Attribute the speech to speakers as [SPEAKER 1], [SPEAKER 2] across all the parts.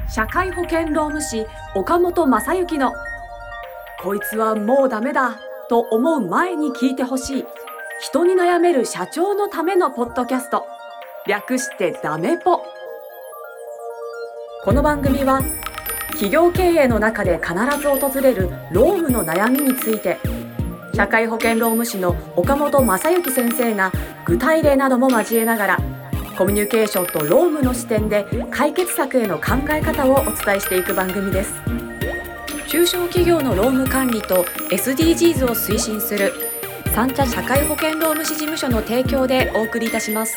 [SPEAKER 1] 社会保険労務士岡本正幸のこいつはもうダメだと思う前に聞いてほしい人に悩める社長のためのポッドキャスト、略してダメポ。この番組は企業経営の中で必ず訪れる労務の悩みについて、社会保険労務士の岡本正幸先生が具体例なども交えながらコミュニケーションと労務の視点で解決策への考え方をお伝えしていく番組です。中小企業の労務管理と SDGs を推進する三茶社会保険労務士事務所の提供でお送りいたします。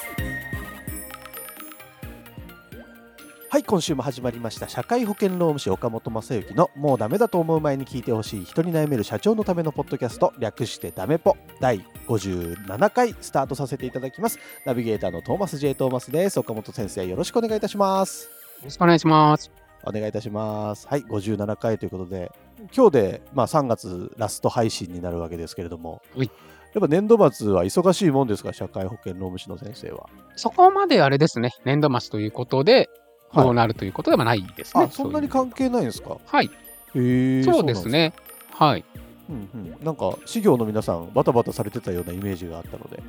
[SPEAKER 2] はい、今週も始まりました社会保険労務士岡本正幸のもうダメだと思う前に聞いてほしい人に悩める社長のためのポッドキャスト、略してダメポ第57回スタートさせていただきます。ナビゲーターのトーマス J トーマスです。岡本先生、よろしくお願いいたします。
[SPEAKER 3] よろしくお願いします。
[SPEAKER 2] お願いいたします。はい、57回ということで今日で3月ラスト配信になるわけですけれども、
[SPEAKER 3] はい、
[SPEAKER 2] やっぱ年度末は忙しいもんですか、社会保険労務士の先生は。
[SPEAKER 3] そこまであれですね、年度末ということでどうなるということではないですね。
[SPEAKER 2] そんなに関係ないんですか。
[SPEAKER 3] はい、そうですね。はい、
[SPEAKER 2] なんか事業の皆さんバタバタされてたようなイメージがあったので。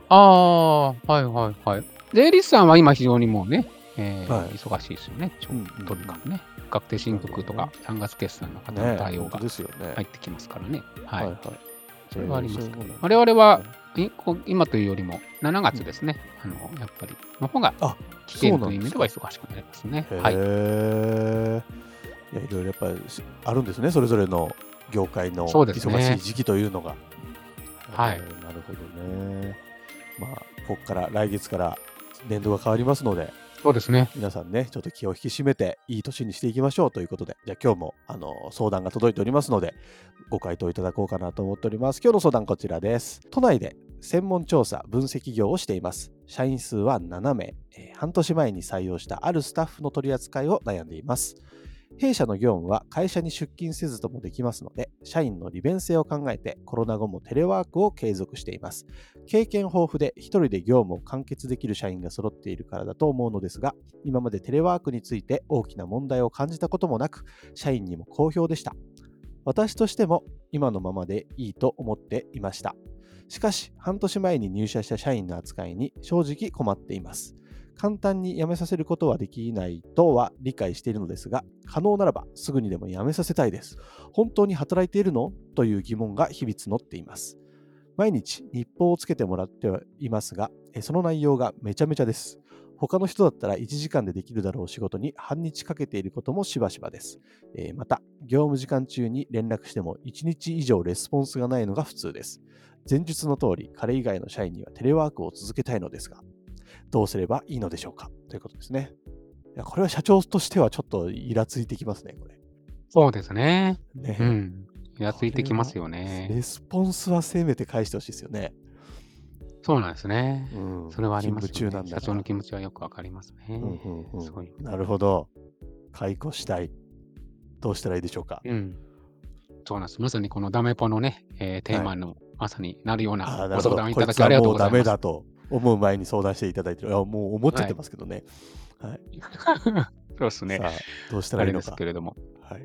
[SPEAKER 3] はい。税理士さんは今非常にもうね、忙しいですよね。とにかくね、確定申告とか3月決算の方の対応が入ってきますからね。それはありますけど、我々は今というよりも7月ですね、やっぱりの方が危険という意味では忙しくなりますね。
[SPEAKER 2] いろいろやっぱりあるんですね、それぞれの業界の忙しい時期というのが。なるほどね。ここから来月から年度が変わりますので、
[SPEAKER 3] そうですね、
[SPEAKER 2] 皆さんね、ちょっと気を引き締めていい年にしていきましょうということで、じゃあ今日も相談が届いておりますのでご回答いただこうかなと思っております。今日の相談こちらです。都内で専門調査分析業をしています。社員数は7名、半年前に採用したあるスタッフの取り扱いを悩んでいます。弊社の業務は会社に出勤せずともできますので、社員の利便性を考えてコロナ後もテレワークを継続しています。経験豊富で一人で業務を完結できる社員が揃っているからだと思うのですが、今までテレワークについて大きな問題を感じたこともなく、社員にも好評でした。私としても今のままでいいと思っていました。しかし半年前に入社した社員の扱いに正直困っています。簡単に辞めさせることはできないとは理解しているのですが、可能ならばすぐにでも辞めさせたいです。本当に働いているの？という疑問が日々募っています。毎日日報をつけてもらってはいますが、その内容がめちゃめちゃです。他の人だったら1時間でできるだろう仕事に半日かけていることもしばしばです。また業務時間中に連絡しても1日以上レスポンスがないのが普通です。前述の通り彼以外の社員にはテレワークを続けたいのですが、どうすればいいのでしょうか、ということですね。いや、これは社長としてはちょっとイラついてきますね、これ。
[SPEAKER 3] そうですね。イラついてきますよね。
[SPEAKER 2] レスポンスはせめて返してほしいですよね。
[SPEAKER 3] そうなんですね。それはありますよね。社長の気持ちはよくわかりますね。
[SPEAKER 2] なるほど。解雇したい。どうしたらいいでしょうか。
[SPEAKER 3] そうなんです。まさにこのダメポのね、テーマのまさになるようなご相談いただきありがとうございます。
[SPEAKER 2] もうダメだと思う前に相談していただいてる。もう思っちゃってますけどね。
[SPEAKER 3] そうですね。
[SPEAKER 2] どうしたらいいのか。
[SPEAKER 3] ですけれども。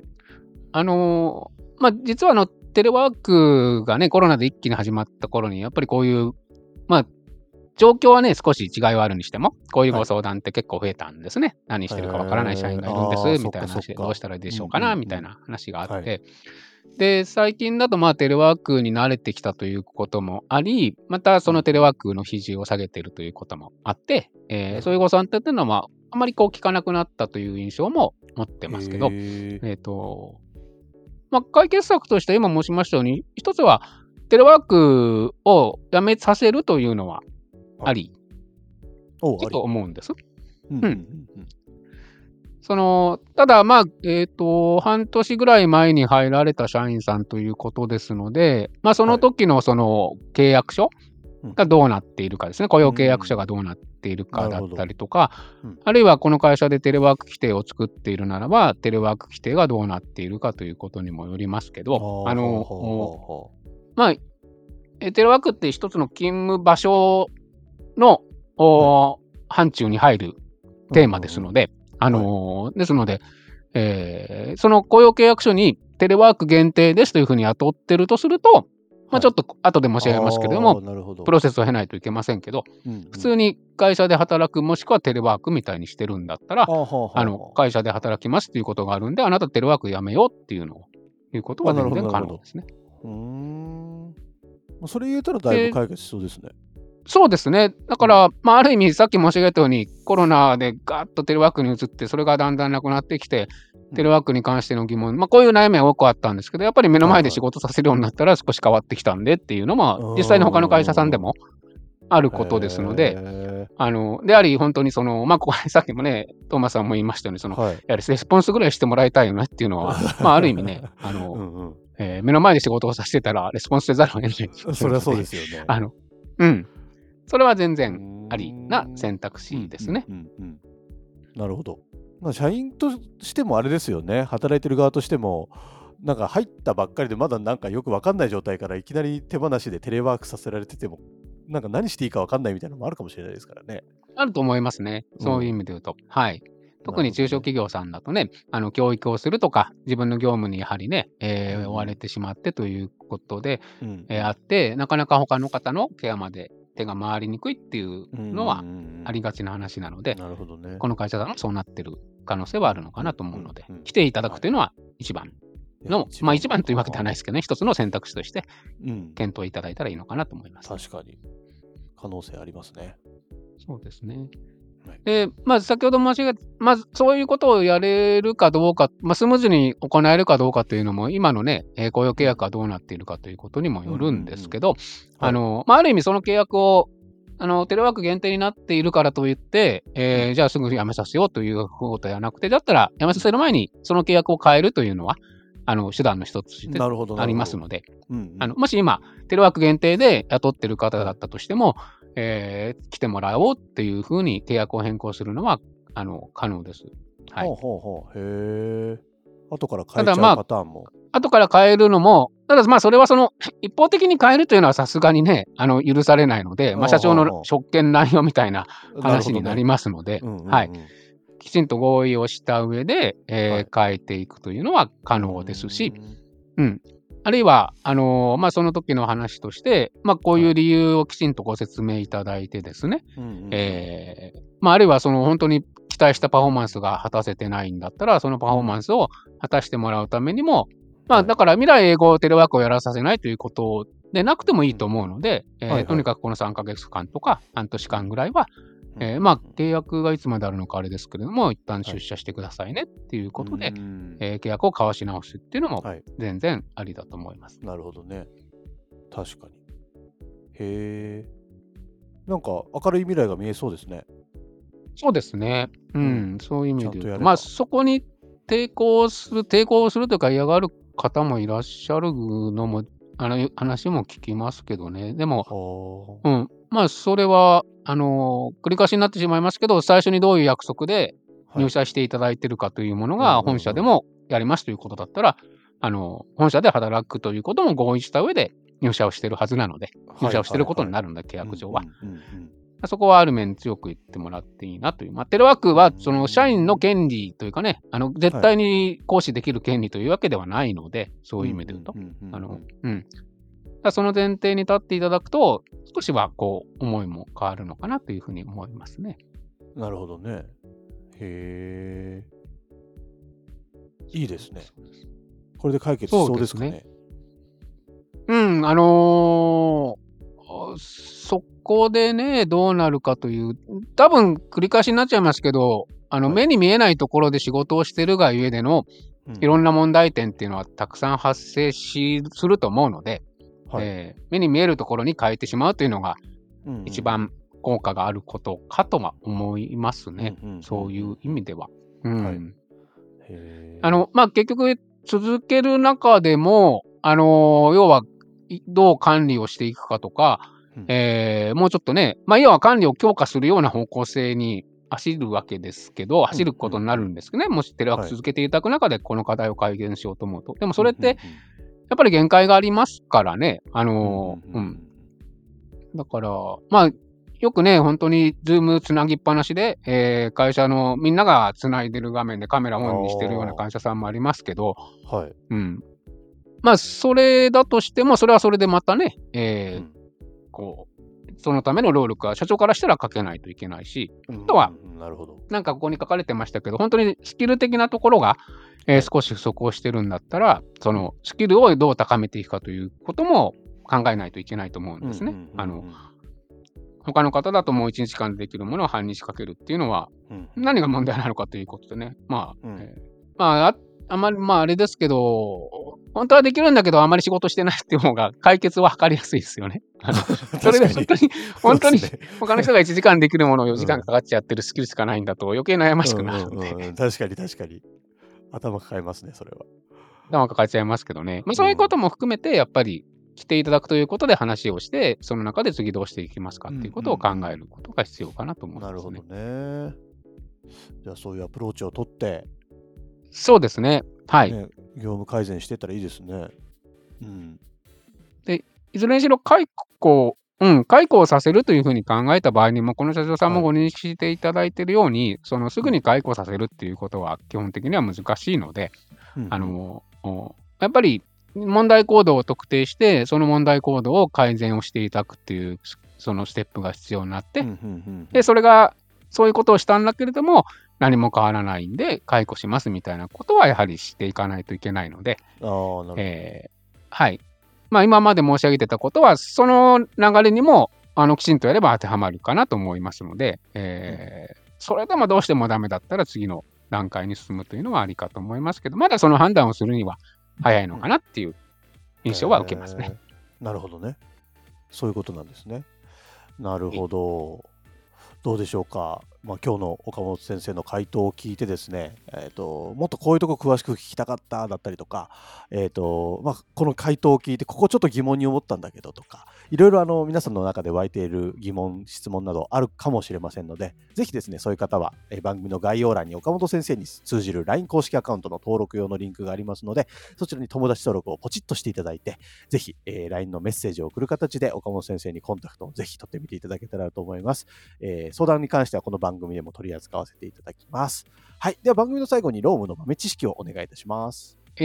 [SPEAKER 3] 実はテレワークがね、コロナで一気に始まった頃に、やっぱりこういう、状況はね、少し違いはあるにしても、こういうご相談って結構増えたんですね。何してるかわからない社員がいるんです、みたいな話で、どうしたらいいでしょうかな、みたいな話があって、で、最近だとテレワークに慣れてきたということもあり、またそのテレワークの比重を下げているということもあって、そういうご相談っていうのは、あまり聞かなくなったという印象も持ってますけど、解決策として今申しましたように、一つはテレワークをやめさせるというのはありと思うんです。ただ半年ぐらい前に入られた社員さんということですので、その時のその契約書がどうなっているかですね、雇用契約書がどうなっているかだったりとか、あるいはこの会社でテレワーク規定を作っているならば、テレワーク規定がどうなっているかということにもよりますけど、テレワークって一つの勤務場所の範疇に入るテーマですので、ですので、 その雇用契約書にテレワーク限定ですというふうに雇ってるとすると、まあ、ちょっと後で申し上げますけれども、
[SPEAKER 2] なるほど。
[SPEAKER 3] プロセスを経ないといけませんけど、普通に会社で働くもしくはテレワークみたいにしてるんだったら、会社で働きますっていうことがあるんで、あなたテレワークやめようっていうのをいうことは全然可能ですね。
[SPEAKER 2] それ言えたらだいぶ解決しそうですね。
[SPEAKER 3] そうですね。だから、まあ、ある意味、さっき申し上げたように、コロナでガーッとテレワークに移って、それがだんだんなくなってきて、テレワークに関しての疑問、まあ、こういう悩みは多くあったんですけど、やっぱり目の前で仕事させるようになったら少し変わってきたんでっていうのも、実際に他の会社さんでもあることですので、であり、本当にまあ、ここさっきもね、トーマスさんも言いましたように、やはりレスポンスぐらいしてもらいたいよねっていうのは、まあ、ある意味ね、目の前で仕事をさせてたら、レスポンスせざるを得ない。
[SPEAKER 2] それはそうですよね。
[SPEAKER 3] それは全然ありな選択肢ですね。
[SPEAKER 2] なるほど。社員としてもあれですよね。働いてる側としても、なんか入ったばっかりでまだなんかよく分かんない状態からいきなり手放しでテレワークさせられてても、なんか何していいか分かんないみたいなのもあるかもしれないですからね。
[SPEAKER 3] あると思いますね。そういう意味で言うと。はい。特に中小企業さんだとね、教育をするとか、自分の業務にやはりね、追われてしまってということで、あって、なかなか他の方のケアまで手が回りにくいっていうのはありがちな話なので、この会社さんもそうなってる可能性はあるのかなと思うので、来ていただくというのは一番の、まあ一番というわけではないですけどね、一つの選択肢として検討いただいたらいいのかなと思います。
[SPEAKER 2] 確かに。可能性ありますね。
[SPEAKER 3] そうですね。で、まず先ほど申し上げた、まずそういうことをやれるかどうか、まあ、スムーズに行えるかどうかというのも、今のね、雇用契約がどうなっているかということにもよるんですけど、まあ、ある意味その契約を、テレワーク限定になっているからといって、じゃあすぐ辞めさせようということではなくて、だったら辞めさせる前にその契約を変えるというのは、手段の一つでありますので、もし今、テレワーク限定で雇ってる方だったとしても、来てもらおうっていうふうに契約を変更するのは可能です。はい。
[SPEAKER 2] へえ。後から変えちゃうパターンも。
[SPEAKER 3] 後から変えるのも、ただまあそれは一方的に変えるというのはさすがにね、許されないので、まあ、社長の職権乱用みたいな話になりますので、はい。きちんと合意をした上で、変えていくというのは可能ですし、あるいは、まあ、その時の話として、まあ、こういう理由をきちんとご説明いただいてですね、まあ、あるいは本当に期待したパフォーマンスが果たせてないんだったら、そのパフォーマンスを果たしてもらうためにも、まあ、だから未来永劫テレワークをやらさせないということでなくてもいいと思うので、とにかくこの3ヶ月間とか半年間ぐらいは、まあ、契約がいつまであるのかあれですけれども、一旦出社してくださいねっていうことで、契約を交わし直すっていうのも全然ありだと思います。
[SPEAKER 2] なるほどね。確かに。へえ。なんか明るい未来が見えそうですね。
[SPEAKER 3] そうですね。そういう意味で言うと、まあ、そこに抵抗するというか嫌がる方もいらっしゃるのも、話も聞きますけどね。でも、まあ、それは、繰り返しになってしまいますけど、最初にどういう約束で入社していただいているかというものが、本社でもやりますということだったら、本社で働くということも合意した上で入社をしているはずなので、入社をしていることになるんだ、契約上は。そこはある面強く言ってもらっていいなという。まあ、テレワークは、社員の権利というかね、絶対に行使できる権利というわけではないので、そういう意味で言うと。その前提に立っていただくと、少しは思いも変わるのかなというふうに思いますね。
[SPEAKER 2] なるほどね。へえ。いいですね。これで解決しそうですかね。
[SPEAKER 3] そこでね、どうなるかという、多分繰り返しになっちゃいますけど、目に見えないところで仕事をしてるがゆえでの、いろんな問題点っていうのはたくさん発生すると思うので、目に見えるところに変えてしまうというのが、一番効果があることかとは思いますね。そういう意味では。まあ、結局、続ける中でも、要は、どう管理をしていくかとか、もうちょっとね、まあ、要は管理を強化するような方向性に走るわけですけど、走ることになるんですけどね、もしテレワーク続けていただく中でこの課題を改善しようと思うと。でもそれって、やっぱり限界がありますからね。だから、まあ、 よくね、本当にズームつなぎっぱなしで、会社のみんながつないでる画面でカメラオンにしてるような会社さんもありますけど、
[SPEAKER 2] はい。
[SPEAKER 3] まあ、それだとしても、それはそれでまたね、そのための労力は社長からしたらかけないといけないし、あとは、
[SPEAKER 2] なるほど。
[SPEAKER 3] なんかここに書かれてましたけど、本当にスキル的なところが、少し不足をしてるんだったら、そのスキルをどう高めていくかということも考えないといけないと思うんですね。他の方だともう1日間でできるものを半日かけるっていうのは、何が問題なのかということでね。あまり、あれですけど、本当はできるんだけど、あまり仕事してないっていう方が解決は図りやすいですよね。それで本当に他の人が1時間できるものを4時間かかっちゃってるスキルしかないんだと余計悩ましくなるんで。
[SPEAKER 2] 確かに。頭抱えますね、それは。
[SPEAKER 3] 頭抱えちゃいますけどね。そういうことも含めて、やっぱり来ていただくということで話をして、その中で次どうしていきますかっていうことを考えることが必要かなと思いますね。
[SPEAKER 2] なるほどね。じゃあそういうアプローチを取って、
[SPEAKER 3] そうですね。はい。
[SPEAKER 2] 業務改善していったらいいですね。
[SPEAKER 3] で、いずれにしろ解雇をさせるというふうに考えた場合にも、この社長さんもご認識していただいているように、すぐに解雇させるっていうことは基本的には難しいので、やっぱり問題行動を特定して、その問題行動を改善をしていただくっていう、そのステップが必要になって、で、そういうことをしたんだけれども、何も変わらないんで、解雇しますみたいなことはやはりしていかないといけないので、はい。今まで申し上げてたことは、その流れにも、きちんとやれば当てはまるかなと思いますので、それでもどうしてもダメだったら次の段階に進むというのはありかと思いますけど、まだその判断をするには早いのかなっていう印象は受けますね。
[SPEAKER 2] なるほどね。そういうことなんですね。なるほど。どうでしょうか。今日の岡本先生の回答を聞いてですね、もっとこういうとこ詳しく聞きたかっただったりとか、この回答を聞いてここちょっと疑問に思ったんだけどとか、いろいろ皆さんの中で湧いている疑問質問などあるかもしれませんので、ぜひですね、そういう方は番組の概要欄に岡本先生に通じる LINE 公式アカウントの登録用のリンクがありますので、そちらに友達登録をポチッとしていただいて、ぜひ、LINE のメッセージを送る形で岡本先生にコンタクトをぜひ取ってみていただけたらと思います。相談に関してはこの番組でも取り扱わせていただきます。はい。では番組の最後にロームの豆知識をお願いいたします。
[SPEAKER 3] もう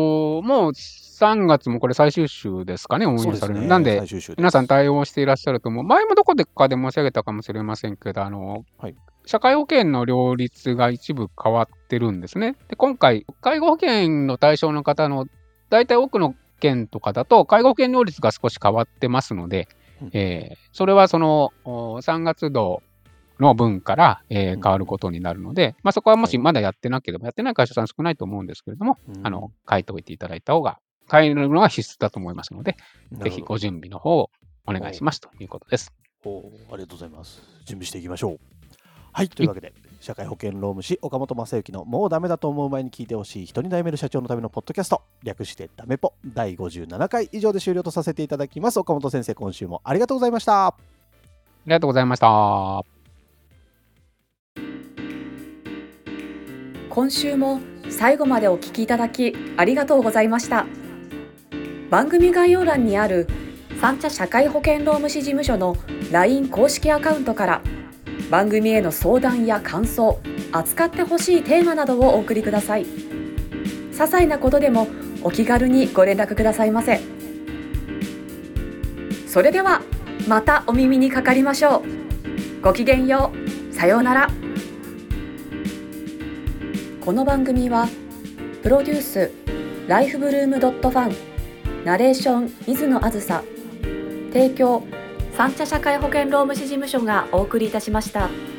[SPEAKER 3] 3月もこれ最終週ですかね、応援される。なんで、皆さん対応していらっしゃると思う。前もどこでかで申し上げたかもしれませんけど、社会保険の両立が一部変わってるんですね。で、今回、介護保険の対象の方の大体多くの県とかだと、介護保険両立が少し変わってますので、それはその3月度の分から、変わることになるので、そこはもしまだやってなければ、やってない会社さん少ないと思うんですけれども、書いておいていただいた方が、書えるのが必須だと思いますので、ぜひご準備の方をお願いしますということです。
[SPEAKER 2] ありがとうございます。準備していきましょう。はい、というわけで、社会保険労務士岡本正幸のもうダメだと思う前に聞いてほしい人に悩める社長のためのポッドキャスト、略してダメポ第57回以上で終了とさせていただきます。岡本先生、今週もありがとうございました。
[SPEAKER 3] ありがとうございました。
[SPEAKER 1] 今週も最後までお聞きいただきありがとうございました。番組概要欄にある三茶社会保険労務士事務所の LINE 公式アカウントから番組への相談や感想、扱ってほしいテーマなどをお送りください。些細なことでもお気軽にご連絡くださいませ。それではまたお耳にかかりましょう。ごきげんよう。さようなら。この番組はプロデュースライフブルームドットファン、ナレーション水野あずさ、提供三茶社会保険労務士事務所がお送りいたしました。